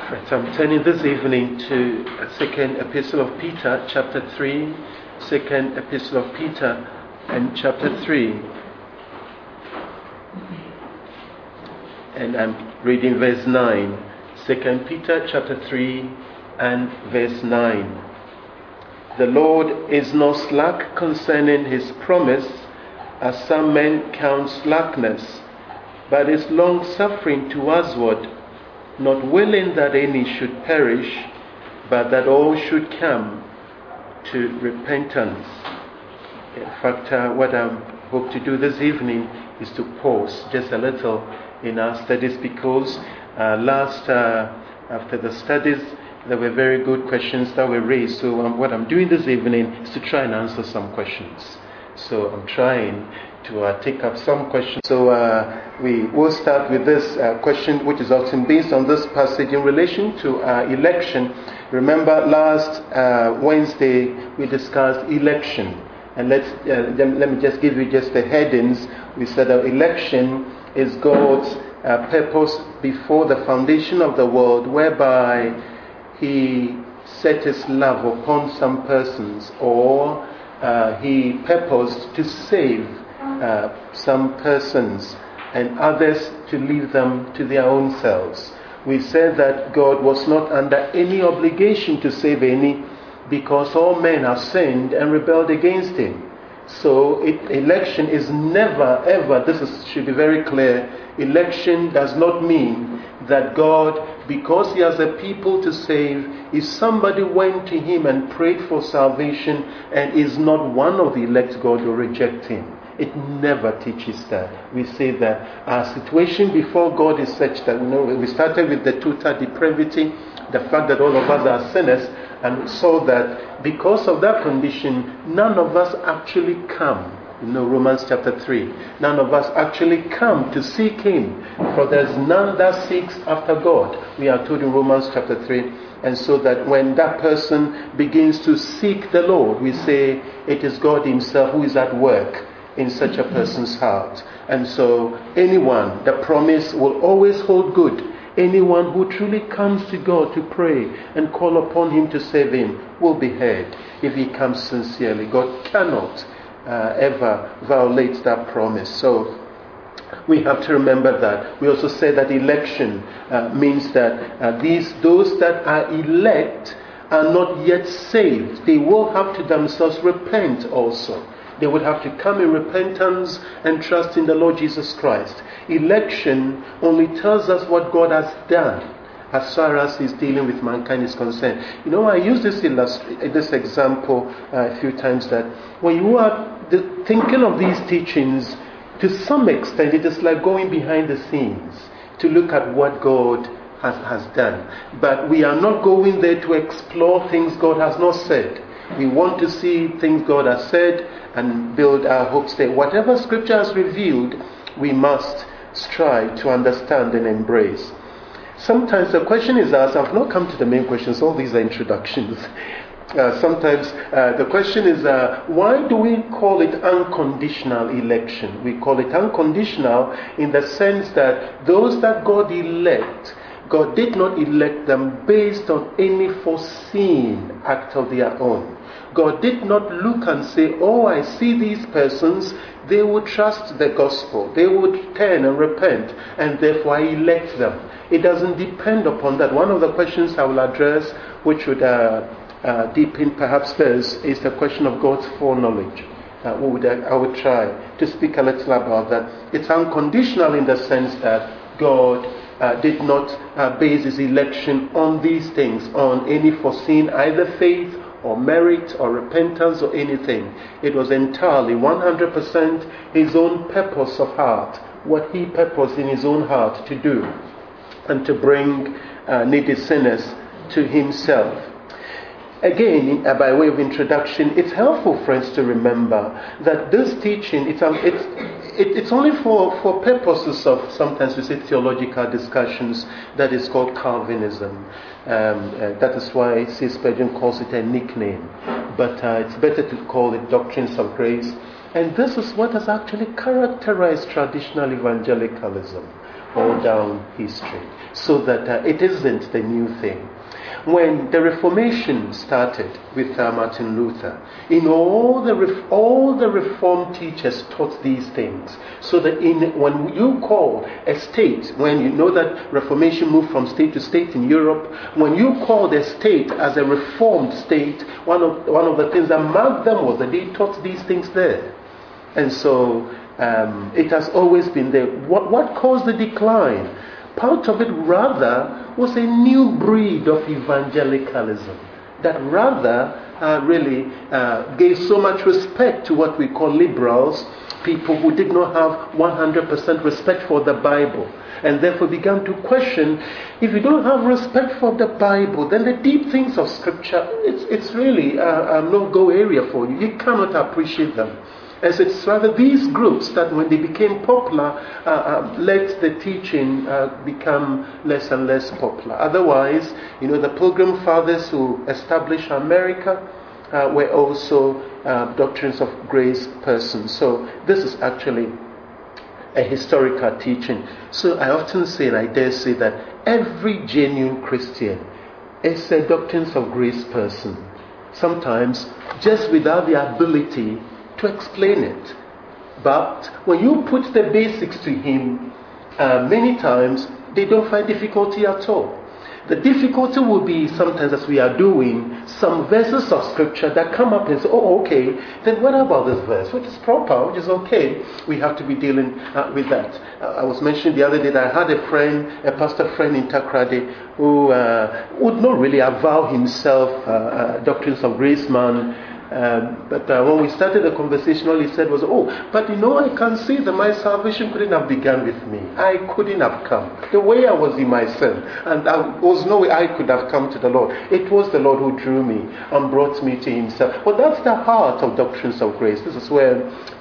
Friends, I'm turning this evening to second epistle of Peter, chapter 3. Second epistle of Peter and chapter 3. And I'm reading verse 9. Second Peter chapter 3 and verse 9. The Lord is not slack concerning his promise, as some men count slackness, but is long-suffering towardsward, not willing that any should perish, but that all should come to repentance. In fact, what I hope to do this evening is to pause just a little in our studies, because after the studies, there were very good questions that were raised. So what I'm doing this evening is to try and answer some questions. So I'm trying to take up some questions. So we will start with this question, which is often based on this passage in relation to election. Remember, last Wednesday we discussed election, and let me just give you just the headings. We said that election is God's purpose before the foundation of the world, whereby He set His love upon some persons, or He purposed to save some persons and others to leave them to their own selves. We said that God was not under any obligation to save any, because all men have sinned and rebelled against Him. So election is never ever, should be very clear, election does not mean that God, because He has a people to save, if somebody went to Him and prayed for salvation and is not one of the elect, God will reject him. It never teaches that. We say that our situation before God is such that, we started with the total depravity, the fact that all of us are sinners, and we saw that because of that condition, none of us actually come. Romans chapter 3. None of us actually come to seek Him, for there's none that seeks after God. We are told in Romans chapter 3. And so that when that person begins to seek the Lord, we say it is God Himself who is at work in such a person's heart. And so anyone, the promise will always hold good. Anyone who truly comes to God to pray and call upon Him to save him will be heard if he comes sincerely. God cannot ever violate that promise. So we have to remember that. We also say that election means that those that are elect are not yet saved. They will have to themselves repent also. They would have to come in repentance and trust in the Lord Jesus Christ. Election only tells us what God has done as far as He's dealing with mankind is concerned. I use this example a few times, that when you are thinking of these teachings, to some extent it is like going behind the scenes to look at what God has done. But we are not going there to explore things God has not said. We want to see things God has said and build our hopes there. Whatever Scripture has revealed, we must strive to understand and embrace. Sometimes the question is asked, I've not come to the main questions, all these are introductions. Sometimes the question is, why do we call it unconditional election? We call it unconditional in the sense that those that God elect, God did not elect them based on any foreseen act of their own. God did not look and say, I see these persons, they would trust the gospel, they would turn and repent, and therefore I elect them. It doesn't depend upon that. One of the questions I will address, which would deepen perhaps this, is the question of God's foreknowledge. I would try to speak a little about that. It's unconditional in the sense that God did not base His election on these things, on any foreseen either faith or merit or repentance or anything. It was entirely 100% His own purpose of heart, what He purposed in His own heart to do, and to bring needy sinners to Himself. Again, by way of introduction, it's helpful, friends, to remember that this teaching, it's only for purposes of, sometimes we say, theological discussions, that is called Calvinism. That is why C. Spurgeon calls it a nickname. But it's better to call it doctrines of grace. And this is what has actually characterized traditional evangelicalism. all down history, so that it isn't the new thing. When the Reformation started with Martin Luther, all the Reformed teachers taught these things. So that when you call a state, when you know that Reformation moved from state to state in Europe, when you call the state as a Reformed state, one of the things that marked them was that they taught these things there. And so it has always been there. What caused the decline? Part of it rather was a new breed of evangelicalism that rather really gave so much respect to what we call liberals, people who did not have 100% respect for the Bible, and therefore began to question, if you don't have respect for the Bible, then the deep things of Scripture, it's really a no-go area for you. You cannot appreciate them. And so it's rather these groups that when they became popular, let the teaching become less and less popular. Otherwise, the Pilgrim Fathers who established America were also doctrines of grace persons. So this is actually a historical teaching. So I often say, and I dare say, that every genuine Christian is a doctrines of grace person. Sometimes just without the ability to explain it. But when you put the basics to him, many times they don't find difficulty at all. The difficulty will be sometimes, as we are doing, some verses of Scripture that come up and say, oh, okay, then what about this verse? Which is proper, which is okay. We have to be dealing with that. I was mentioning the other day that I had a pastor friend in Takrady who would not really avow himself doctrines of grace man. But when we started the conversation, all he said was, but I can see that my salvation couldn't have begun with me. I couldn't have come. The way I was in my sin, and there was no way I could have come to the Lord. It was the Lord who drew me and brought me to himself. Well, that's the heart of doctrines of grace. This is where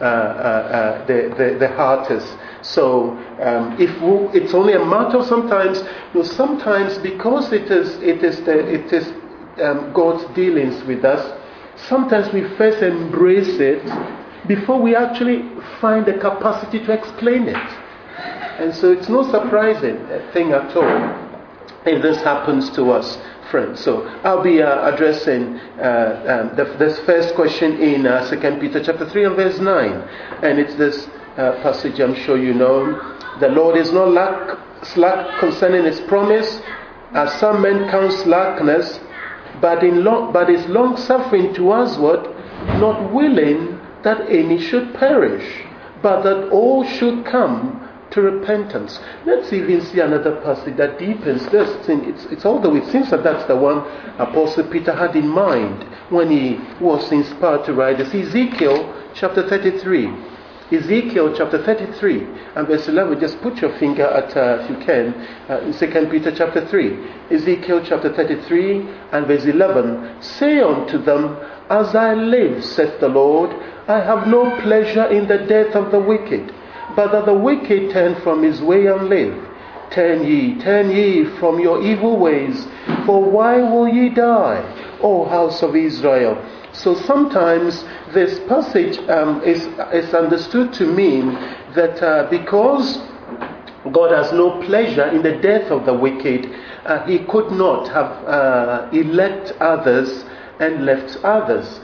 the heart is. So it's only a matter of sometimes because it is God's dealings with us, sometimes we first embrace it before we actually find the capacity to explain it. And so it's no surprising thing at all if this happens to us, friends. So I'll be addressing this first question in 2 Peter chapter 3 and verse 9. And it's this passage I'm sure you know. The Lord is not slack concerning his promise, as some men count slackness, but is long-suffering towards not willing that any should perish, but that all should come to repentance. Let's even see another passage that deepens this thing. It's although it seems that that's the one Apostle Peter had in mind when he was inspired to write this. Ezekiel chapter 33. Ezekiel chapter 33 and verse 11. Just put your finger at, if you can, in 2 Peter chapter 3. Ezekiel chapter 33 and verse 11. Say unto them, as I live, saith the Lord, I have no pleasure in the death of the wicked, but that the wicked turn from his way and live. Turn ye from your evil ways, for why will ye die, O house of Israel? So sometimes this passage is understood to mean that because God has no pleasure in the death of the wicked, he could not have elect others and left others.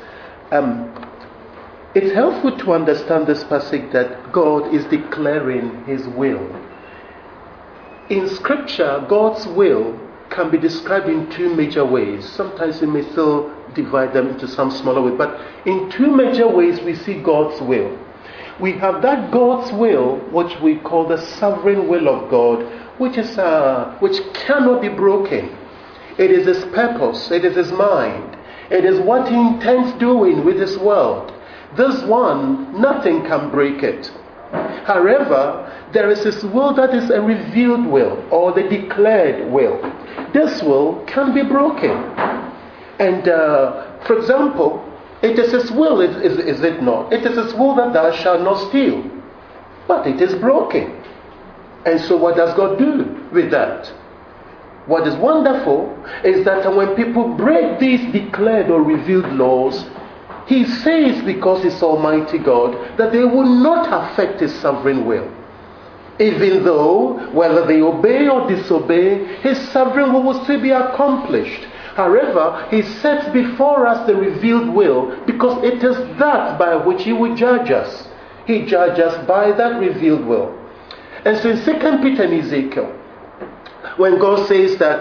It's helpful to understand this passage that God is declaring his will. In Scripture, God's will can be described in two major ways. Sometimes we may still divide them into some smaller way, but in two major ways we see God's will. We have that God's will, which we call the sovereign will of God, which cannot be broken. It is his purpose, it is his mind, it is what he intends doing with his world. This one, nothing can break it. However, there is his will that is a revealed will, or the declared will. This will can be broken. And for example, it is his will, is it not? It is his will that thou shalt not steal. But it is broken. And so what does God do with that? What is wonderful is that when people break these declared or revealed laws, he says, because he's Almighty God, that they will not affect his sovereign will. Even though, whether they obey or disobey, his sovereign will still be accomplished. However, he sets before us the revealed will, because it is that by which he will judge us. He judges us by that revealed will. And so in 2 Peter and Ezekiel, when God says that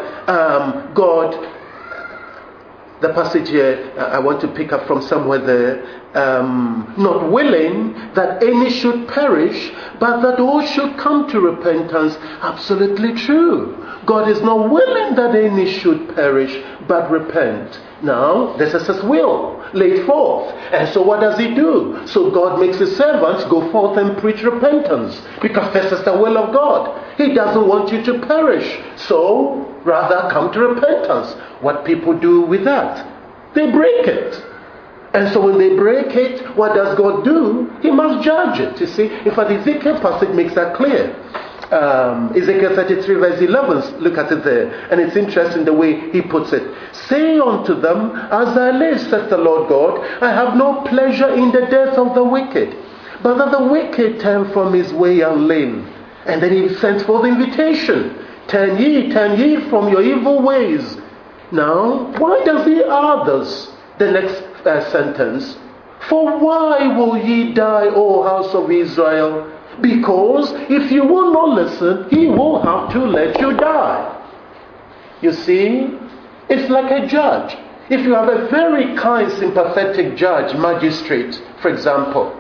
the passage here, I want to pick up from somewhere there, not willing that any should perish, but that all should come to repentance. Absolutely true. God is not willing that any should perish, but repent. Now, this is his will, laid forth. And so what does he do? So God makes his servants go forth and preach repentance, because this is the will of God. He doesn't want you to perish. So, rather come to repentance. What people do with that? They break it. And so when they break it, what does God do? He must judge it, you see. In fact, Ezekiel passage makes that clear. Ezekiel 33 verse 11, look at it there. And it's interesting the way he puts it. Say unto them, as I live, says the Lord God, I have no pleasure in the death of the wicked, but that the wicked turn from his way and live. And then he sends forth the invitation. Turn ye from your evil ways. Now, why does he add this? The next sentence. For why will ye die, O house of Israel? Because if you will not listen, he will have to let you die. You see, it's like a judge. If you have a very kind, sympathetic judge, magistrate, for example,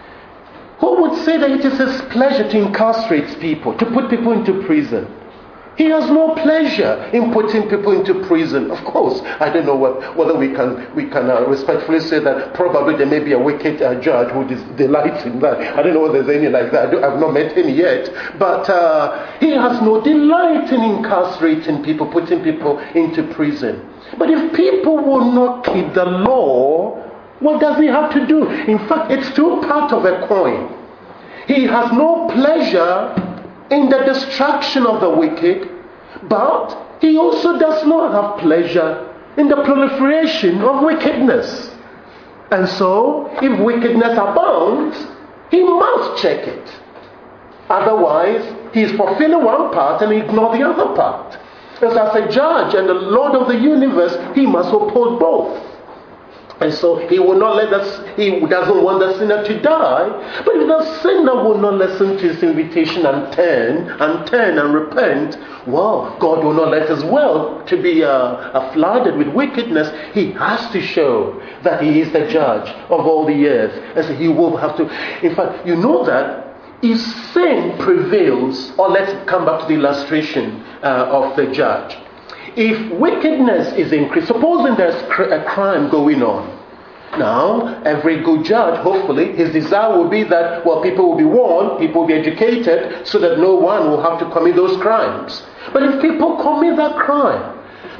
who would say that it is his pleasure to incarcerate people, to put people into prison? He has no pleasure in putting people into prison. Of course, I don't know whether we can respectfully say that probably there may be a wicked judge who delights in that. I don't know whether there's any like that. I've not met any yet. But he has no delight in incarcerating people, putting people into prison. But if people will not keep the law, what does he have to do? In fact, it's two parts of a coin. He has no pleasure in the destruction of the wicked, but he also does not have pleasure in the proliferation of wickedness. And so, if wickedness abounds, he must check it. Otherwise, he is fulfilling one part and ignore the other part. As a judge and the Lord of the universe, he must uphold both. And so he will not he doesn't want the sinner to die. But if the sinner will not listen to his invitation and turn and repent, well, God will not let his world to be flooded with wickedness. He has to show that he is the judge of all the earth. And so he will have to. In fact, you know that if sin prevails, or let's come back to the illustration of the judge. If wickedness is increased, supposing there's a crime going on. Now, every good judge, hopefully, his desire will be that, well, people will be warned, people will be educated, so that no one will have to commit those crimes. But if people commit that crime,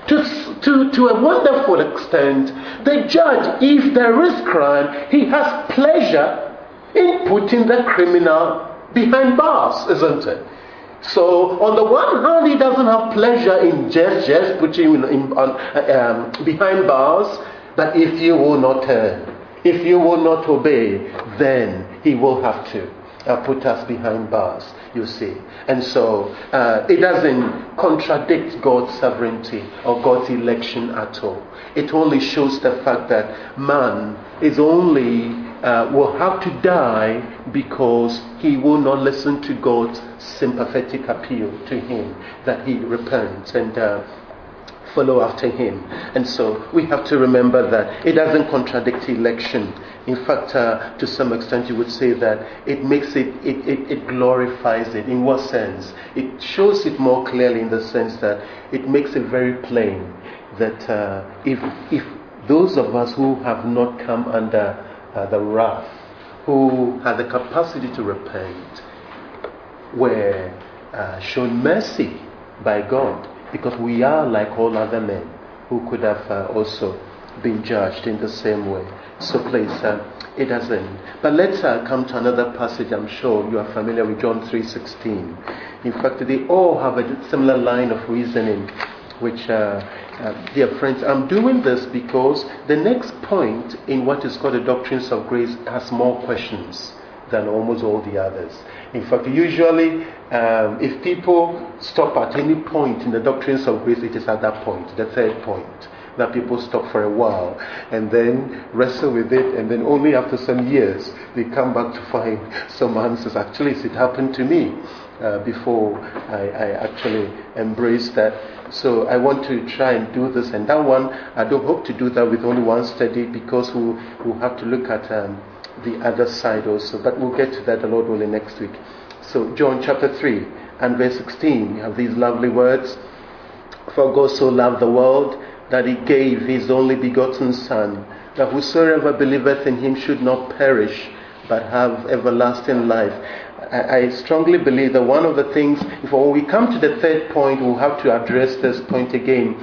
to a wonderful extent, the judge, if there is crime, he has pleasure in putting the criminal behind bars, isn't it? So, on the one hand, he doesn't have pleasure in just putting him behind bars. But if you will not turn, if you will not obey, then he will have to put us behind bars, you see. And so, it doesn't contradict God's sovereignty or God's election at all. It only shows the fact that man is only will have to die because he will not listen to God's sympathetic appeal to him that he repents and follow after him. And so we have to remember that it doesn't contradict election. In fact, to some extent you would say that it makes it glorifies it. In what sense? It shows it more clearly in the sense that it makes it very plain that if those of us who have not come under the wrath, who had the capacity to repent, were shown mercy by God, because we are like all other men who could have also been judged in the same way. So please, it doesn't. But let's come to another passage. I'm sure you are familiar with John 3:16. In fact, they all have a similar line of reasoning, which, dear friends, I'm doing this because the next point in what is called the doctrines of grace has more questions than almost all the others. In fact, usually, if people stop at any point in the doctrines of grace, it is at that point, the third point, that people stop for a while and then wrestle with it, and then only after some years they come back to find some answers. Actually, it happened to me before I actually embraced that. So I want to try and do this, and that one I don't hope to do that with only one study, because we'll have to look at the other side also, but we'll get to that, the Lord willing, next week. So John chapter 3 and verse 16, you have these lovely words: "For God so loved the world that he gave his only begotten Son, that whosoever believeth in him should not perish, but have everlasting life." I strongly believe that one of the things, before we come to the third point, we'll have to address this point again.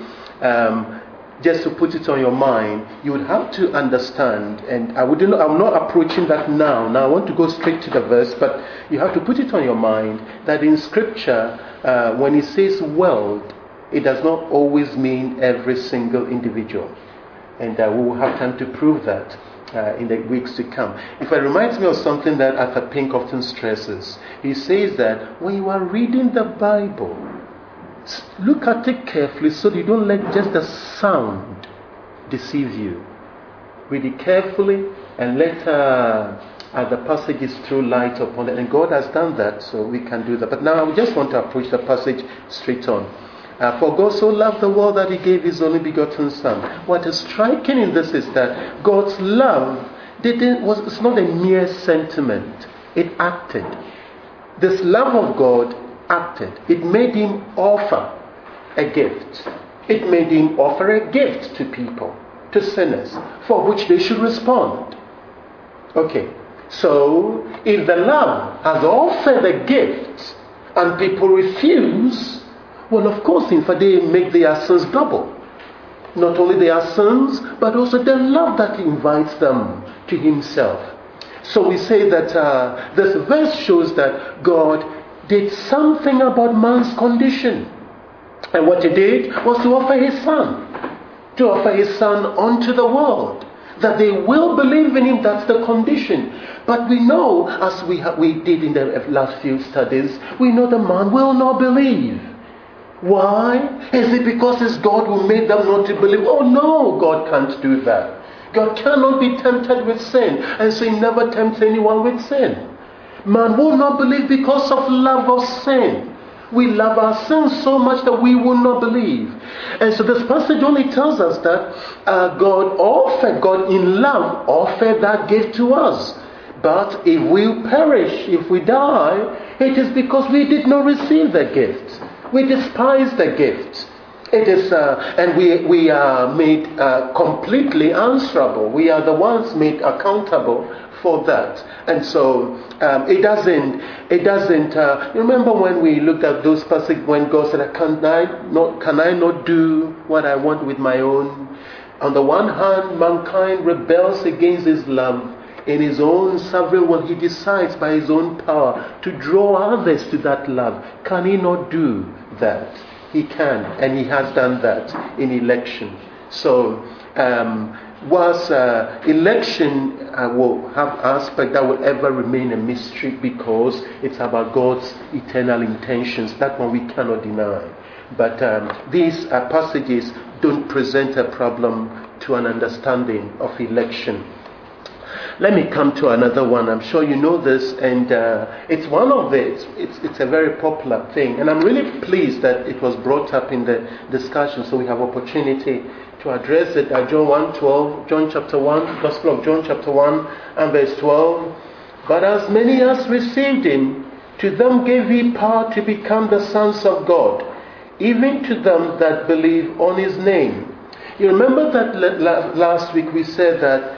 Just to put it on your mind, you would have to understand, and I'm not approaching that now. Now I want to go straight to the verse, but you have to put it on your mind that in Scripture, when it says world, it does not always mean every single individual. And we will have time to prove that in the weeks to come. It reminds me of something that Arthur Pink often stresses. He says that when you are reading the Bible, look at it carefully so you don't let just the sound deceive you. Read it carefully and let the passages throw light upon it. And God has done that, so we can do that. But now I just want to approach the passage straight on. "For God so loved the world that he gave his only begotten Son." What is striking in this is that God's love it's not a mere sentiment. It acted. This love of God acted. It made him offer a gift. It made him offer a gift to people, to sinners, for which they should respond. Okay, so if the love has offered a gift and people refuse, well, of course, in fact, they make their sins double. Not only their sins, but also the love that invites them to himself. So we say that this verse shows that God did something about man's condition. And what he did was to offer his Son. To offer his Son unto the world. That they will believe in him, that's the condition. But we know, as we did in the last few studies, we know the man will not believe. Why? Is it because it's God who made them not to believe? Oh no, God can't do that. God cannot be tempted with sin, and so he never tempts anyone with sin. Man will not believe because of love of sin. We love our sins so much that we will not believe. And so this passage only tells us that God in love offered that gift to us. But if we perish, if we die, it is because we did not receive the gift. We despise the gift. It is, and we are made completely answerable. We are the ones made accountable for that. And so it doesn't. Remember when we looked at those passages when God said, "Can I not do what I want with my own?" On the one hand, mankind rebels against His love. In His own sovereign will, He decides by His own power to draw others to that love. Can He not do that? He can, and He has done that in election. So, whilst election will have aspect that will ever remain a mystery because it's about God's eternal intentions, that one we cannot deny. But these passages don't present a problem to an understanding of election. Let me come to another one. I'm sure you know this, and it's one of the. It's a very popular thing, and I'm really pleased that it was brought up in the discussion, so we have opportunity to address it. John chapter 1, Gospel of John chapter 1 and verse 12. But as many as received Him, to them gave He power to become the sons of God, even to them that believe on His name. You remember that last week we said that.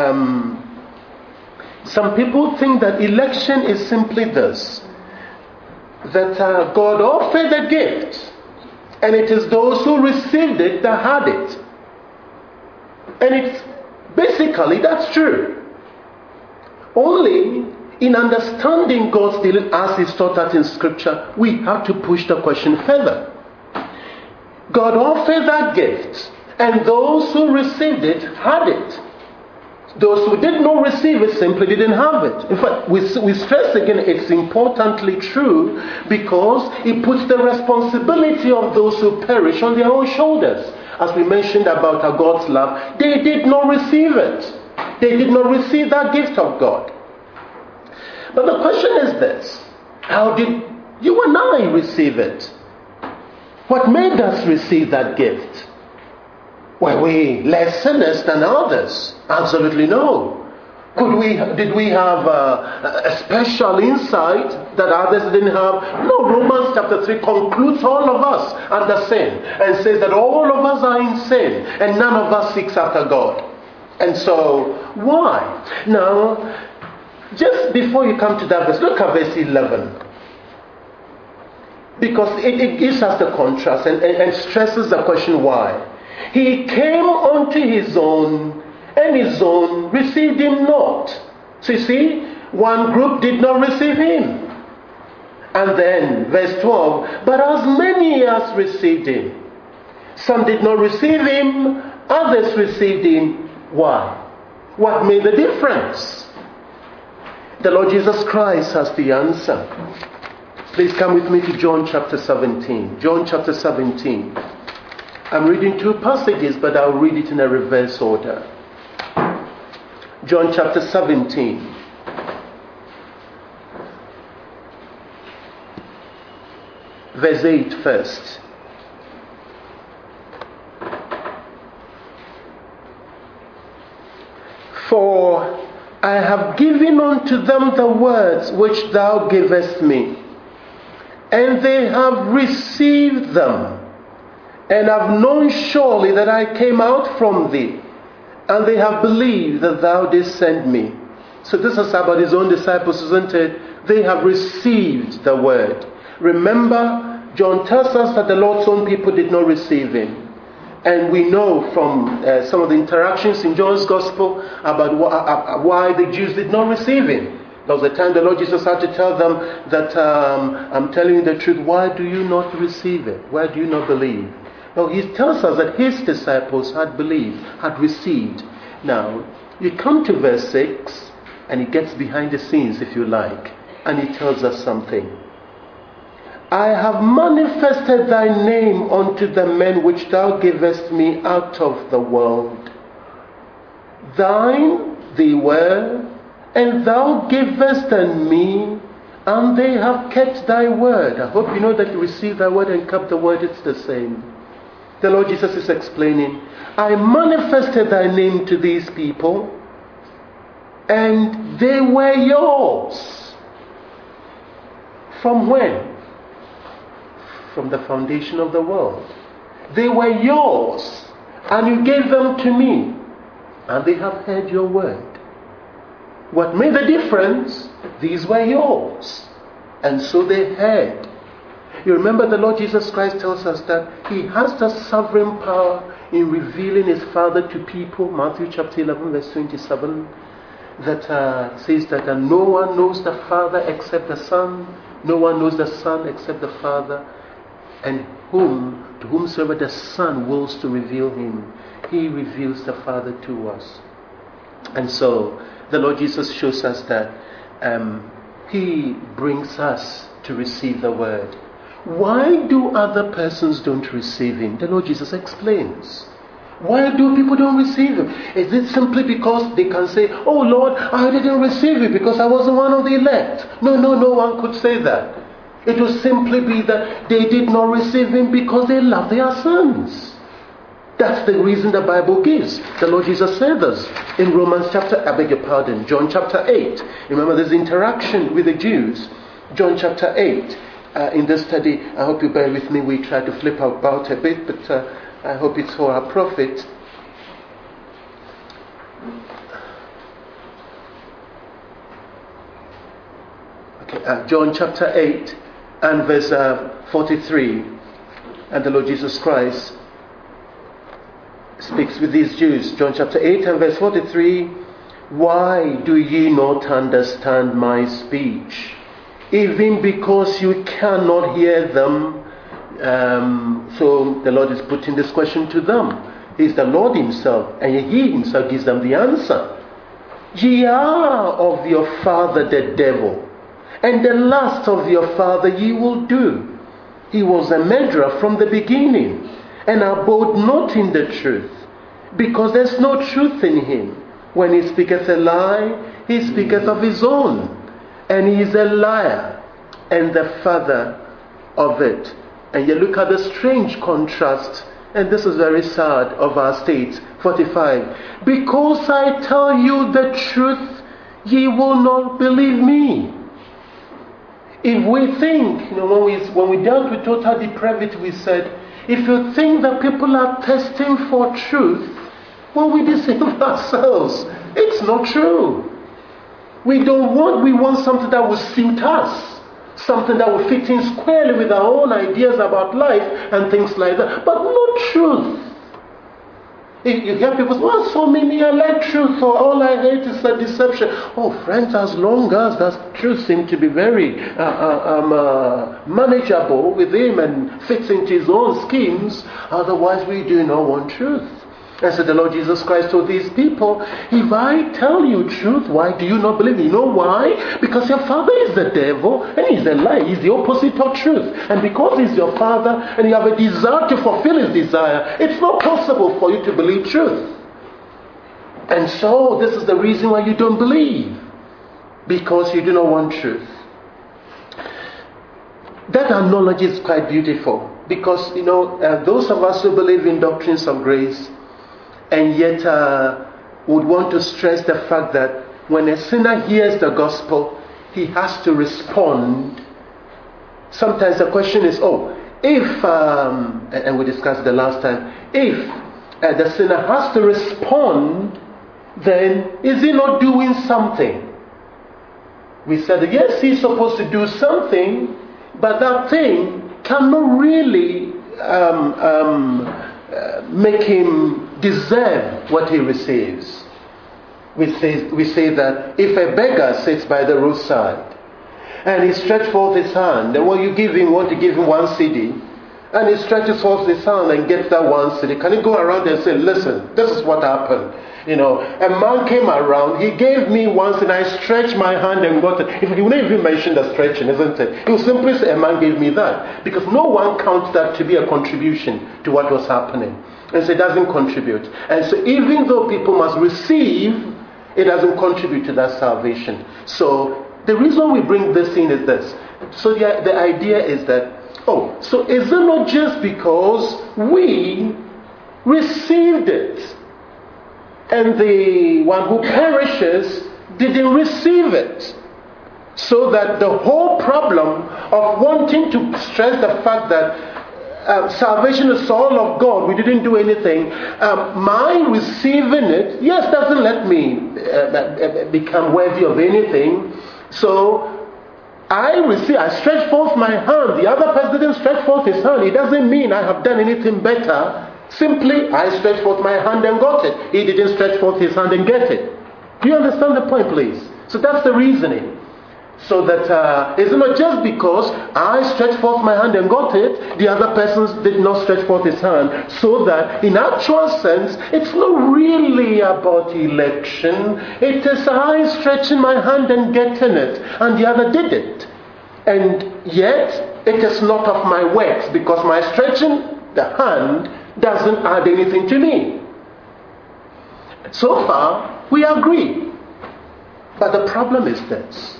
Some people think that election is simply this, that God offered a gift, and it is those who received it that had it. And it's basically, that's true. Only in understanding God's dealing as is taught out in Scripture, we have to push the question further. God offered that gift, and those who received it had it. Those who did not receive it simply didn't have it. In fact, we stress again, it's importantly true because it puts the responsibility of those who perish on their own shoulders. As we mentioned about our God's love, they did not receive it. They did not receive that gift of God. But the question is this: how did you and I receive it? What made us receive that gift? Were we less sinners than others? Absolutely no. Did we have a special insight that others didn't have? No. Romans chapter 3 concludes all of us under sin and says that all of us are in sin and none of us seeks after God. And so, why? Now, just before you come to that verse, look at verse 11. Because it gives us the contrast and stresses the question why. He came unto his own, and his own received him not. So you see, one group did not receive him. And then, verse 12, but as many as received him, some did not receive him, others received him. Why? What made the difference? The Lord Jesus Christ has the answer. Please come with me to John chapter 17. John chapter 17. I'm reading two passages, but I'll read it in a reverse order. John chapter 17. Verse 8 first. For I have given unto them the words which thou gavest me, and they have received them, and have known surely that I came out from thee, and they have believed that thou didst send me. So this is about his own disciples, isn't it? They have received the word. Remember, John tells us that the Lord's own people did not receive him. And we know from some of the interactions in John's Gospel about why the Jews did not receive him. There was a time the Lord Jesus had to tell them that I'm telling you the truth. Why do you not receive it? Why do you not believe? Well, he tells us that his disciples had believed, had received. Now, you come to verse 6, and he gets behind the scenes, if you like, and he tells us something. I have manifested thy name unto the men which thou gavest me out of the world. Thine they were, and thou gavest them me, and they have kept thy word. I hope you know that you received thy word and kept the word, it's the same. The Lord Jesus is explaining, I manifested thy name to these people, and they were yours. From when? From the foundation of the world. They were yours, and you gave them to me, and they have heard your word. What made the difference? These were yours, and so they heard. You remember the Lord Jesus Christ tells us that he has the sovereign power in revealing his Father to people. Matthew chapter 11 verse 27, that says that no one knows the Father except the Son, no one knows the Son except the Father, and to whomsoever the Son wills to reveal him, he reveals the Father to us. And so the Lord Jesus shows us that he brings us to receive the word. Why do other persons don't receive him? The Lord Jesus explains. Why do people don't receive him? Is it simply because they can say, oh Lord, I didn't receive it because I wasn't one of the elect? No one could say that. It will simply be that they did not receive him because they love their sons. That's the reason the Bible gives. The Lord Jesus said this in John chapter 8. Remember this interaction with the Jews. John chapter 8. In this study, I hope you bear with me, we try to flip about a bit, but I hope it's for our profit. Okay, John chapter 8 and verse 43. And the Lord Jesus Christ speaks with these Jews. John chapter 8 and verse 43. Why do ye not understand my speech? Even because you cannot hear them. So the Lord is putting this question to them. He's the Lord himself, and he himself gives them the answer. Ye are of your father the devil, and the lust of your father ye will do. He was a murderer from the beginning, and abode not in the truth, because there's no truth in him. When he speaketh a lie, he speaketh of his own, and he is a liar, and the father of it. And you look at the strange contrast, and this is very sad, of our state. 45. Because I tell you the truth, ye will not believe me. If we think, when we dealt with total depravity, we said, if you think that people are testing for truth, well, we deceive ourselves. It's not true. We want something that will suit us, something that will fit in squarely with our own ideas about life and things like that, but not truth. You hear people say, well, so many I like truth, or all I hate is a deception. Oh, friends, as long as that truth seems to be very manageable with him and fits into his own schemes, otherwise we do not want truth. And so the Lord Jesus Christ told these people, if I tell you truth, why do you not believe me? You know why? Because your father is the devil, and he's a lie. He's the opposite of truth. And because he's your father, and you have a desire to fulfill his desire, it's not possible for you to believe truth. And so this is the reason why you don't believe. Because you do not want truth. That analogy is quite beautiful. Because, those of us who believe in doctrines of grace, and yet would want to stress the fact that when a sinner hears the gospel, he has to respond. Sometimes the question is, if, and we discussed the last time, if the sinner has to respond, then is he not doing something? We said, yes, he's supposed to do something, but that thing cannot really make him deserve what he receives. We say that if a beggar sits by the roadside and he stretches forth his hand, and when you want to give him 1 CD, and he stretches forth his hand and gets that 1 CD, can he go around and say, listen, this is what happened? A man came around, he gave me once, and I stretched my hand and got it. He wouldn't even mention the stretching, isn't it? He would simply say, a man gave me that. Because no one counts that to be a contribution to what was happening. And so it doesn't contribute. And so even though people must receive, it doesn't contribute to that salvation. So the reason we bring this in is this. So the idea is that, so is it not just because we received it, and the one who perishes didn't receive it? So that the whole problem of wanting to stress the fact that salvation is all of God, we didn't do anything, my receiving it, yes, doesn't let me become worthy of anything. So I stretch forth my hand, the other person didn't stretch forth his hand. It doesn't mean I have done anything better. Simply, I stretched forth my hand and got it. He didn't stretch forth his hand and get it. Do you understand the point, please? So that's the reasoning. So that it's not just because I stretched forth my hand and got it, the other person did not stretch forth his hand. So that in actual sense, it's not really about election. It is I stretching my hand and getting it, and the other did it. And yet, it is not of my works, because my stretching the hand doesn't add anything to me. So far, we agree. But the problem is this.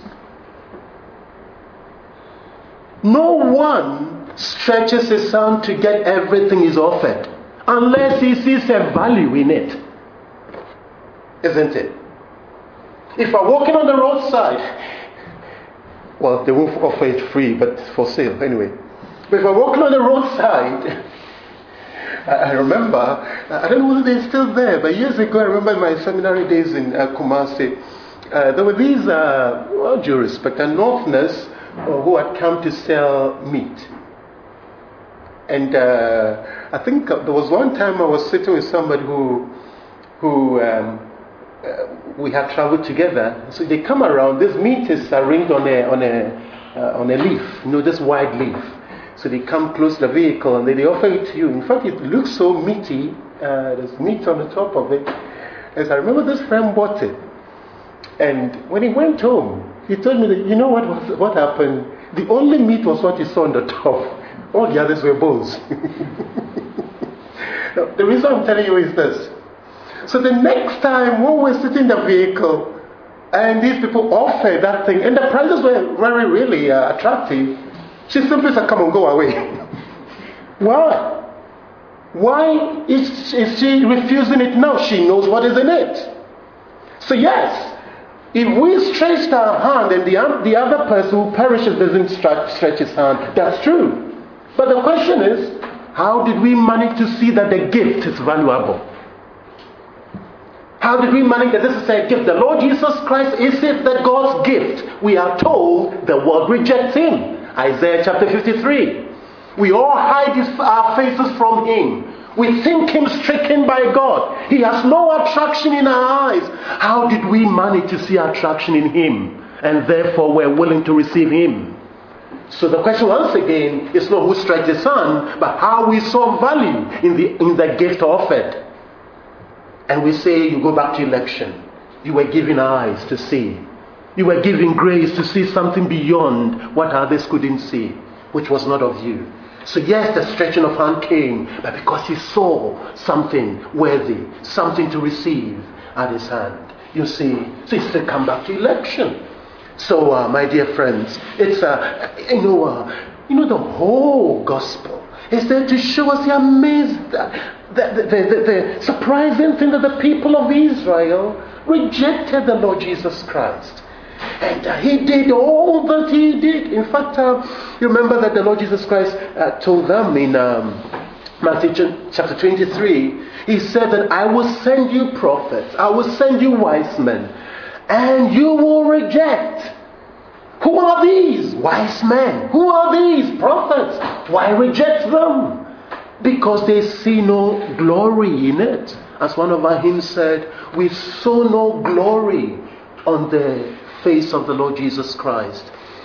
No one stretches his hand to get everything he's offered unless he sees a value in it. Isn't it? If I'm walking on the roadside, well, they won't offer it free, but for sale anyway. But if I'm walking on the roadside, I remember, I don't know whether they're still there, but years ago I remember in my seminary days in Kumasi, there were these, all due respect, Northerners who had come to sell meat. And I think there was one time I was sitting with somebody who we had traveled together. So they come around, this meat is arranged on a leaf, this wide leaf. So they come close to the vehicle and they offer it to you. In fact, it looks so meaty. There's meat on the top of it. As I remember, this friend bought it. And when he went home, he told me that, you know what happened? The only meat was what he saw on the top. All the others were bones. The reason I'm telling you is this. So the next time when we're sitting in the vehicle and these people offered that thing, and the prices were very, really attractive, she simply said, come on, go away. Why? Why is she refusing it now? She knows what is in it. So yes, if we stretched our hand and the other person who perishes doesn't stretch his hand, that's true. But the question is, how did we manage to see that the gift is valuable? How did we manage that this is a gift? The Lord Jesus Christ, is it that God's gift? We are told the world rejects him. Isaiah chapter 53. We all hide our faces from him. We think him stricken by God. He has no attraction in our eyes. How did we manage to see attraction in him? And therefore we're willing to receive him. So the question once again is not who stretched his hand, but how we saw value in the gift offered. And we say, you go back to election. You were given eyes to see. You were given grace to see something beyond what others couldn't see, which was not of you. So yes, the stretching of hand came, but because he saw something worthy, something to receive at his hand. You see, so he said, come back to election. So, my dear friends, it's the whole gospel is there to show us the amazing, the surprising thing that the people of Israel rejected the Lord Jesus Christ. And he did all that he did. In fact, you remember that the Lord Jesus Christ told them in Matthew chapter 23, he said that I will send you prophets, I will send you wise men, and you will reject. Who are these wise men? Who are these prophets? Why reject them? Because they see no glory in it. As one of our hymns said, we saw no glory on the face of the Lord Jesus Christ.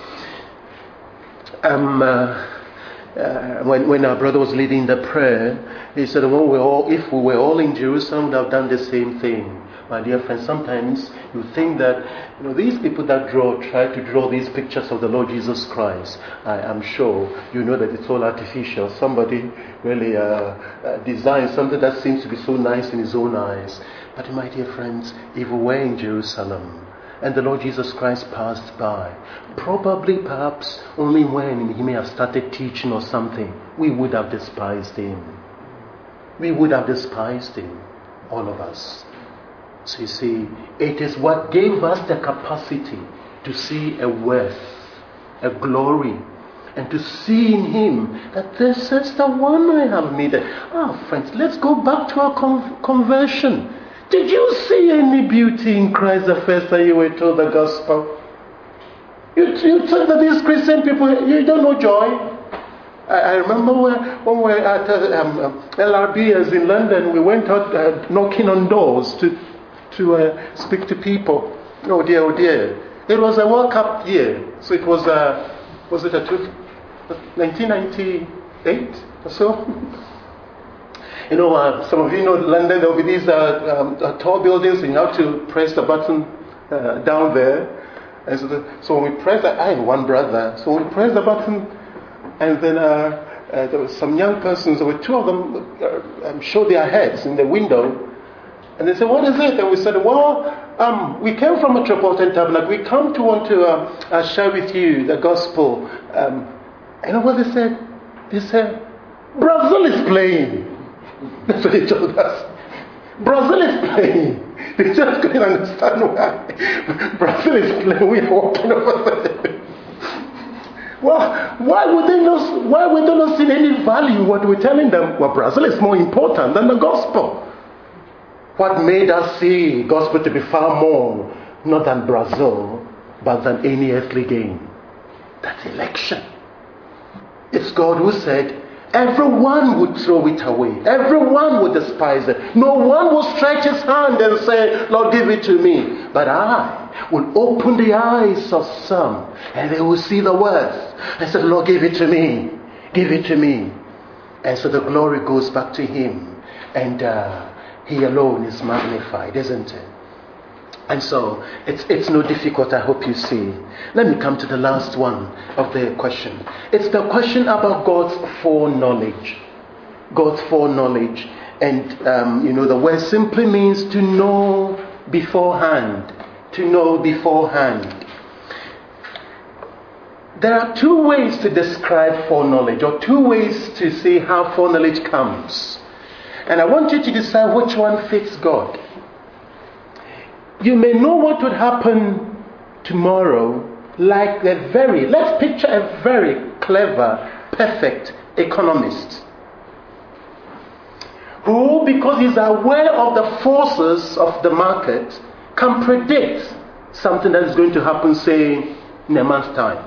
When our brother was leading the prayer, he said, well, if we were all in Jerusalem, we would have done the same thing. My dear friends, sometimes you think that these people that try to draw these pictures of the Lord Jesus Christ, I'm sure you know that it's all artificial. Somebody really designed something that seems to be so nice in his own eyes. But my dear friends, if we were in Jerusalem and the Lord Jesus Christ passed by, perhaps only when he may have started teaching or something, we would have despised him. We would have despised him, all of us. So you see, it is what gave us the capacity to see a worth, a glory, and to see in him that this is the one I have needed. Friends, let's go back to our conversion. Did you see any beauty in Christ the first time you were told the gospel? You thought that these Christian people, you don't know joy. I remember when we were at LRBs in London, we went out knocking on doors to speak to people. Oh dear. It was a World Cup year. So it was it 1998 or so? Some of you know London, there will be these tall buildings and you have to press the button down there. And so when we press I had one brother. So when we press the button, and then there were some young persons, there were two of them showed their heads in the window. And they said, what is it? And we said, we came from Metropolitan Tabernacle. We come to want to share with you the gospel. You know what they said? They said, Brazil is playing. That's what they told us. Brazil is playing. They just couldn't understand why. Brazil is playing. We are walking over there. Well, why would they not see any value in what we're telling them? Well, Brazil is more important than the gospel. What made us see gospel to be far more, not than Brazil, but than any earthly gain? That's election. It's God who said, everyone would throw it away. Everyone would despise it. No one will stretch his hand and say, Lord, give it to me. But I will open the eyes of some, and they will see the worth. I said, Lord, give it to me. Give it to me. And so the glory goes back to him. And he alone is magnified, isn't it? And so it's no difficult, I hope you see. Let me come to the last one of the question. It's the question about God's foreknowledge. God's foreknowledge. And, the word simply means to know beforehand. To know beforehand. There are two ways to describe foreknowledge, or two ways to say how foreknowledge comes. And I want you to decide which one fits God. You may know what would happen tomorrow, like let's picture a very clever, perfect economist, who, because he's aware of the forces of the market, can predict something that is going to happen, say, in a month's time.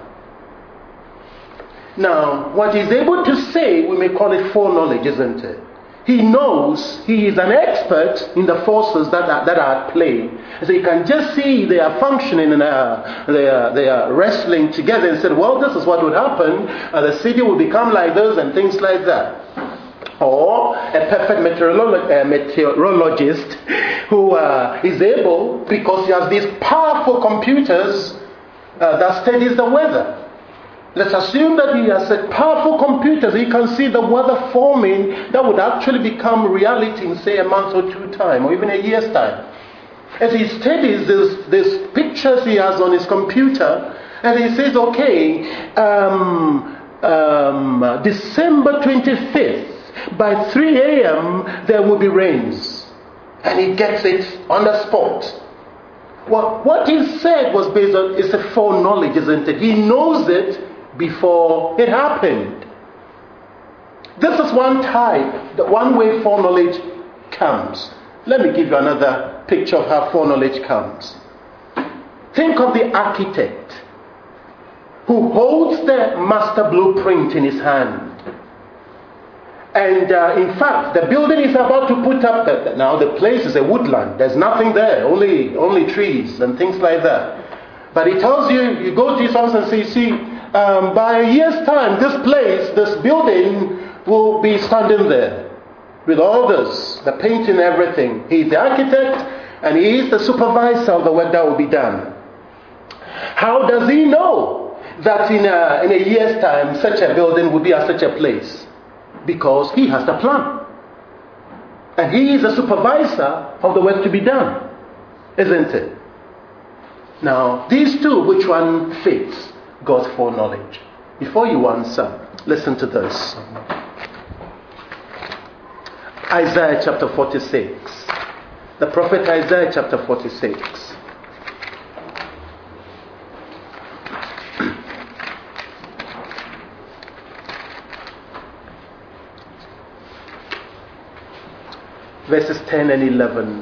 Now, what he's able to say, we may call it foreknowledge, isn't it? He knows, he is an expert in the forces that are at play. So you can just see they are functioning and they are wrestling together and said, well, this is what would happen. The city will become like this and things like that. Or a perfect meteorologist who is able, because he has these powerful computers that studies the weather. Let's assume that he has a powerful computer so he can see the weather forming that would actually become reality in, say, a month or two time, or even a year's time. As he studies these pictures he has on his computer, and he says, okay, December 25th, by 3 a.m., there will be rains. And he gets it on the spot. Well, what he said was based on, it's a foreknowledge, isn't it? He knows it before it happened. This is one type, the one way foreknowledge comes. Let me give you another picture of how foreknowledge comes. Think of the architect who holds the master blueprint in his hand. And in fact, the building is about to put up, now the place is a woodland. There's nothing there, only trees and things like that. But he tells you, you go to his house and say, see, by a year's time, this building will be standing there with all this, the painting, everything. He's the architect and he is the supervisor of the work that will be done. How does he know that in a year's time, such a building will be at such a place? Because he has the plan. And he is the supervisor of the work to be done. Isn't it? Now, these two, which one fits God's foreknowledge? Before you answer, listen to this. Isaiah chapter 46. The prophet Isaiah chapter 46. Verses 10 and 11.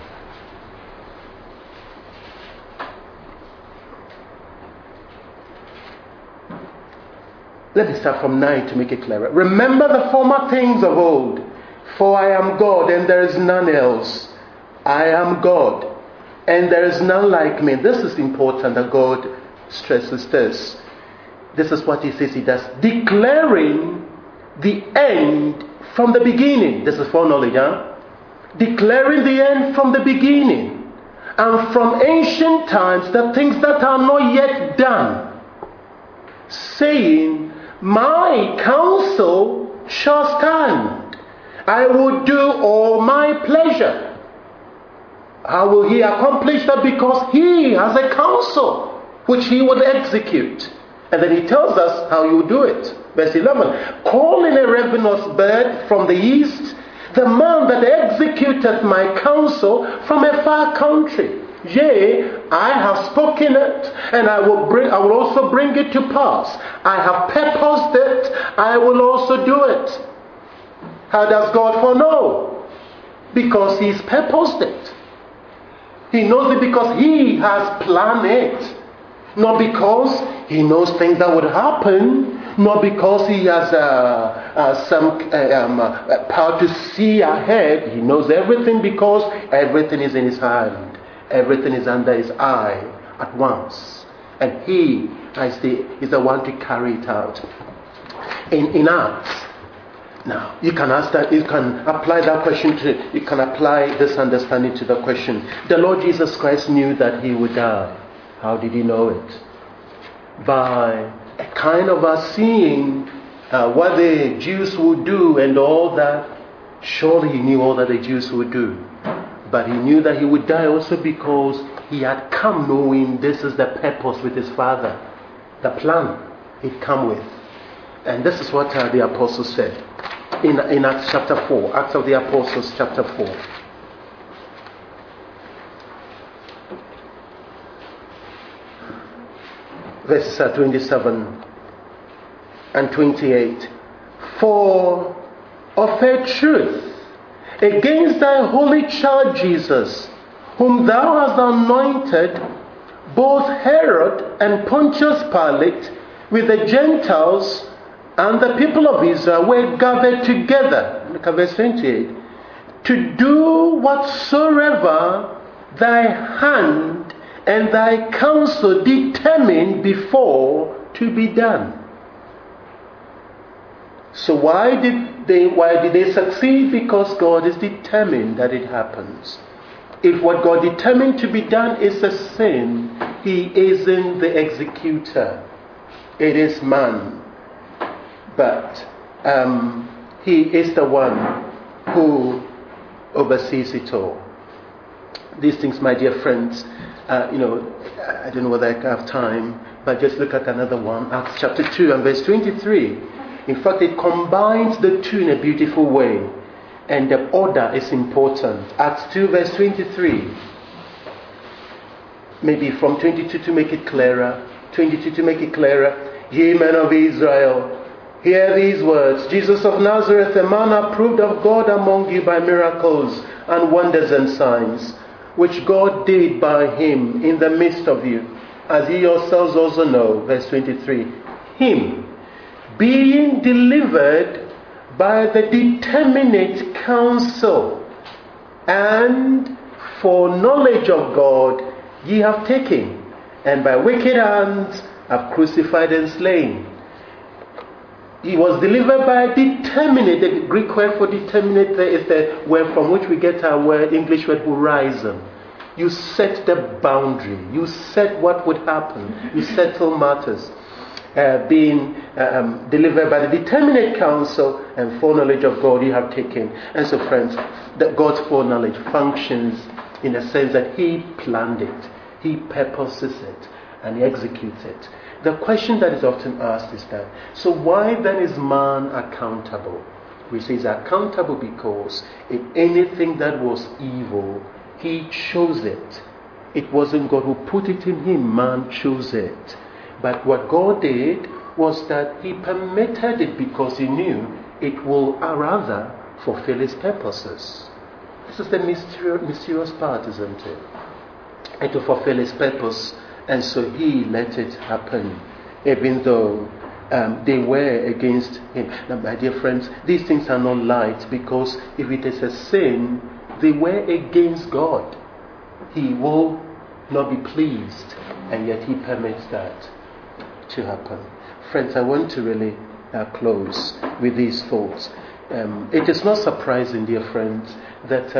Let me start from 9 to make it clearer. Remember the former things of old, for I am God and there is none else. I am God and there is none like me. This is important that God stresses this. This is what he says he does. Declaring the end from the beginning. This is foreknowledge, huh? Declaring the end from the beginning, and from ancient times the things that are not yet done, saying, my counsel shall stand. I will do all my pleasure. How will he accomplish that? Because he has a counsel which he will execute. And then he tells us how he will do it. Verse 11, calling a ravenous bird from the east, the man that executed my counsel from a far country. Yea, I have spoken it, and I will also bring it to pass. I have purposed it, I will also do it. How does God foreknow? Because he's purposed it. He knows it because he has planned it. Not because he knows things that would happen, not because he has some power to see ahead. He knows everything because everything is in his hand. Everything is under his eye at once. And he is the one to carry it out. In Acts Now, you can ask that, you can apply that question you can apply this understanding to the question. The Lord Jesus Christ knew that he would die. How did he know it? By a kind of seeing what the Jews would do and all that. Surely he knew all that the Jews would do. But he knew that he would die also because he had come knowing this is the purpose with his Father. The plan he'd come with. And this is what the apostles said in Acts chapter 4. Acts of the Apostles chapter 4. Verses 27 and 28. For of a truth, against thy holy child Jesus, whom thou hast anointed, both Herod and Pontius Pilate, with the Gentiles and the people of Israel, were gathered together. Look at verse 28. To do whatsoever thy hand and thy counsel determined before to be done. So why did they succeed? Because God is determined that it happens. If what God determined to be done is a sin, he isn't the executor. It is man. But he is the one who oversees it all. These things, my dear friends, I don't know whether I have time, but just look at another one. Acts chapter 2 and verse 23. In fact, it combines the two in a beautiful way. And the order is important. Acts 2 verse 23. Maybe from 22 to make it clearer. 22 to make it clearer. Ye men of Israel, hear these words. Jesus of Nazareth, a man approved of God among you by miracles and wonders and signs, which God did by him in the midst of you, as ye yourselves also know. Verse 23. Him, being delivered by the determinate counsel and foreknowledge of God, ye have taken, and by wicked hands have crucified and slain. He was delivered by determinate. The Greek word for determinate is the word from which we get our word, English word horizon. You set the boundary. You set what would happen. You settle matters. Being delivered by the determinate counsel and foreknowledge of God you have taken. And so friends, that God's foreknowledge functions in the sense that he planned it, he purposes it, and he executes it. The question that is often asked is that, so why then is man accountable? We say he's accountable because in anything that was evil, he chose it. It wasn't God who put it in him, man chose it. But what God did was that he permitted it because he knew it will rather fulfill his purposes. This is the mysterious part, isn't it? And to fulfill his purpose, and so he let it happen, even though they were against him. Now, my dear friends, these things are not light, because if it is a sin, they were against God. He will not be pleased, and yet he permits that to happen. Friends, I want to really close with these thoughts. It is not surprising, dear friends, that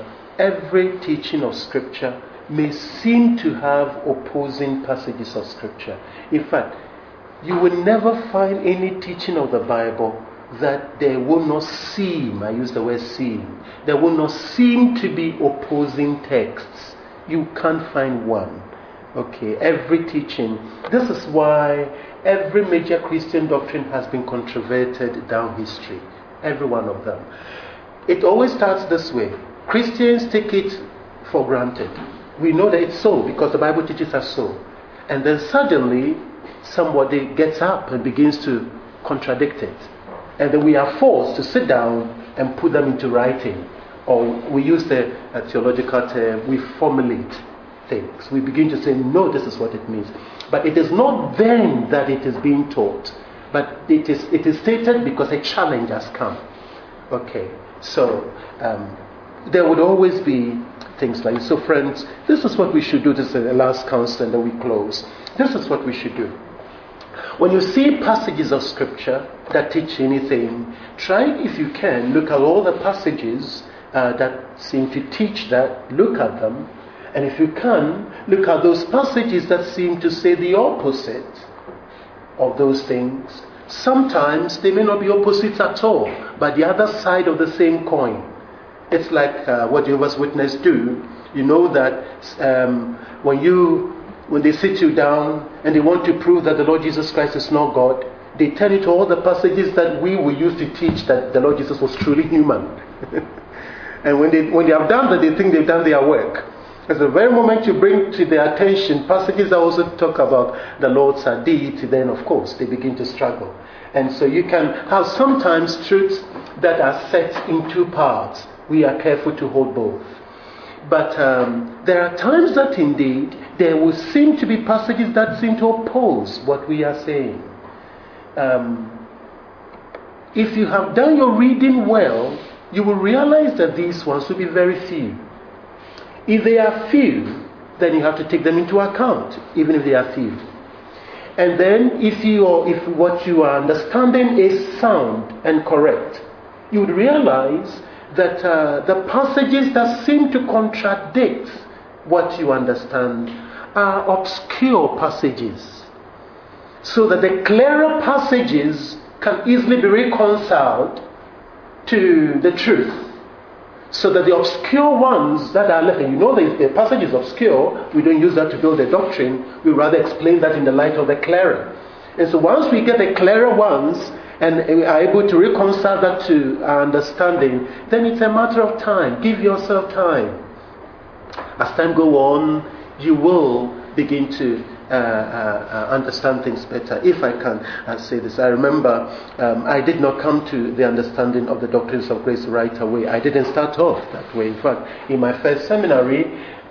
every teaching of Scripture may seem to have opposing passages of Scripture. In fact, you will never find any teaching of the Bible that there will not seem, I use the word seem, there will not seem to be opposing texts. You can't find one. Okay, every teaching. This is why every major Christian doctrine has been controverted down history. Every one of them. It always starts this way. Christians take it for granted. We know that it's so because the Bible teaches us so. And then suddenly somebody gets up and begins to contradict it. And then we are forced to sit down and put them into writing. Or we use the theological term, we formulate things. We begin to say, no, this is what it means. But it is not then that it is being taught. But it is stated because a challenge has come. Okay, so there would always be things like this. So friends, this is what we should do. This is the last counsel and then we close. This is what we should do. When you see passages of Scripture that teach anything, try, if you can, look at all the passages that seem to teach that, look at them, and if you can, look at those passages that seem to say the opposite of those things. Sometimes they may not be opposites at all, but the other side of the same coin. It's like what Jehovah's Witnesses do. You know that when they sit you down and they want to prove that the Lord Jesus Christ is not God, they tell you to all the passages that we used to teach that the Lord Jesus was truly human. And when they have done that, they think they've done their work. At the very moment you bring to their attention passages that also talk about the Lord's deity, then of course they begin to struggle. And so you can have sometimes truths that are set in two parts. We are careful to hold both. But there are times that indeed there will seem to be passages that seem to oppose what we are saying. If you have done your reading well, you will realize that these ones will be very few. If they are few, then you have to take them into account, even if they are few. And then if what you are understanding is sound and correct, you would realize that the passages that seem to contradict what you understand are obscure passages, so that the clearer passages can easily be reconciled to the truth, so that the obscure ones that are left, and you know the passage is obscure, we don't use that to build a doctrine, we rather explain that in the light of the clearer. And so once we get the clearer ones and are able to reconcile that to our understanding, then it's a matter of time. Give yourself time. As time goes on, you will begin to understand things better. If I can say this, I remember I did not come to the understanding of the doctrines of grace right away. I didn't start off that way. In fact, in my first seminary,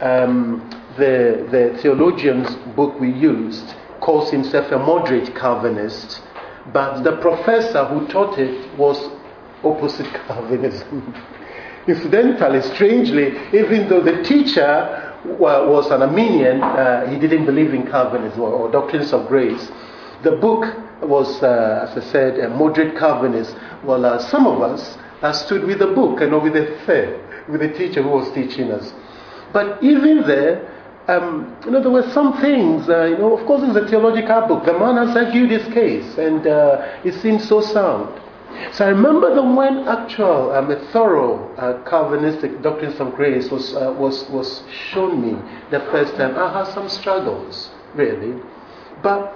the theologian's book we used calls himself a moderate Calvinist, but the professor who taught it was opposite Calvinism. Incidentally, strangely, even though the teacher was an Arminian, he didn't believe in Calvinism or doctrines of grace. The book was, as I said, a moderate Calvinist. Well, some of us stood with the book and not with the teacher who was teaching us. But even there, there were some things, of course it's a theological book. The man has argued his case and it seemed so sound. So I remember that when a thorough Calvinistic doctrines of grace was shown me the first time, I had some struggles, really. But,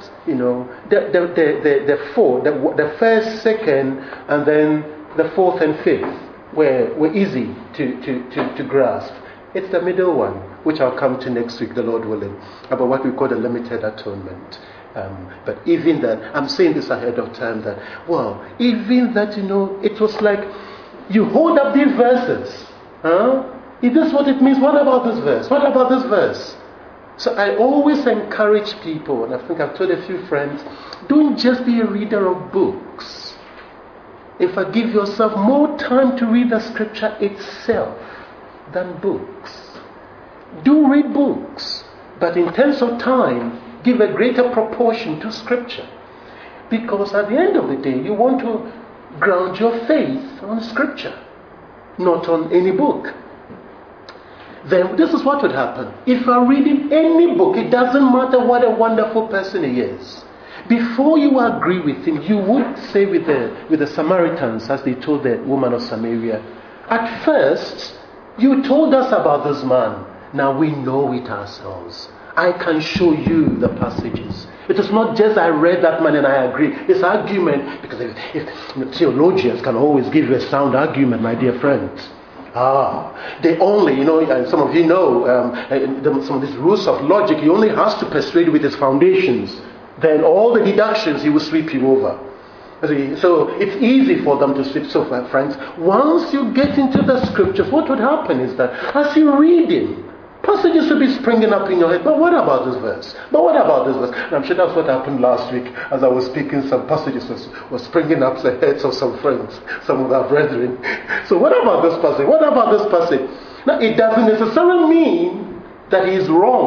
the first, second, and then the fourth and fifth were easy to grasp. It's the middle one, which I'll come to next week, the Lord willing, about what we call the limited atonement. But even that, I'm saying this ahead of time, that, even that, it was like, you hold up these verses. Is this what it means? What about this verse? What about this verse? So I always encourage people, and I think I've told a few friends, don't just be a reader of books. In fact, give yourself more time to read the scripture itself than books. Do read books, but in terms of time, give a greater proportion to scripture. Because at the end of the day, you want to ground your faith on scripture, not on any book. Then this is what would happen. If you're reading any book, it doesn't matter what a wonderful person he is. Before you agree with him, you would say with the Samaritans, as they told the woman of Samaria, at first, you told us about this man. Now we know it ourselves. I can show you the passages. It is not just I read that man and I agree. It's argument, because if theologians can always give you a sound argument, my dear friends. They only, and some of you know, some of these rules of logic, he only has to persuade with his foundations. Then all the deductions, he will sweep you over. So it's easy for them to sweep. So, my friends, once you get into the scriptures, what would happen is that as you read it, passages will be springing up in your head. But what about this verse? But what about this verse? And I'm sure that's what happened last week as I was speaking. Some passages was springing up the heads of some friends, some of our brethren. So what about this passage? What about this passage? Now, it doesn't necessarily mean that he is wrong,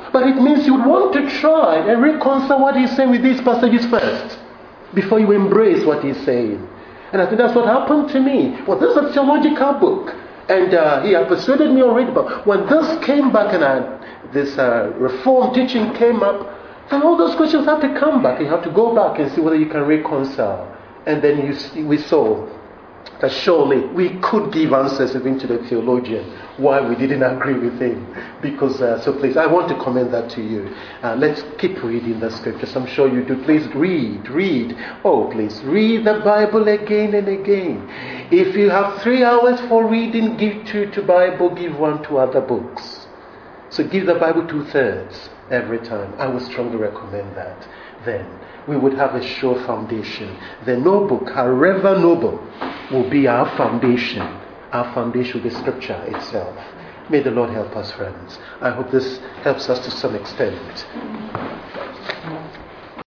But it means you would want to try and reconcile what he's saying with these passages first, before you embrace what he's saying. And I think that's what happened to me. Well, this is a theological book. And he had persuaded me already. But when this came back and this reform teaching came up, then all those questions have to come back. You have to go back and see whether you can reconcile. And then we saw that surely we could give answers even to the theologian why we didn't agree with him. Because, so please, I want to commend that to you. Let's keep reading the scriptures. I'm sure you do. Please read. Oh, please, read the Bible again and again. If you have 3 hours for reading, give 2 to Bible, give 1 to other books. So give the Bible 2/3 every time. I would strongly recommend that. Then we would have a sure foundation. The noble, however noble, will be our foundation. Our foundation will be Scripture itself. May the Lord help us, friends. I hope this helps us to some extent.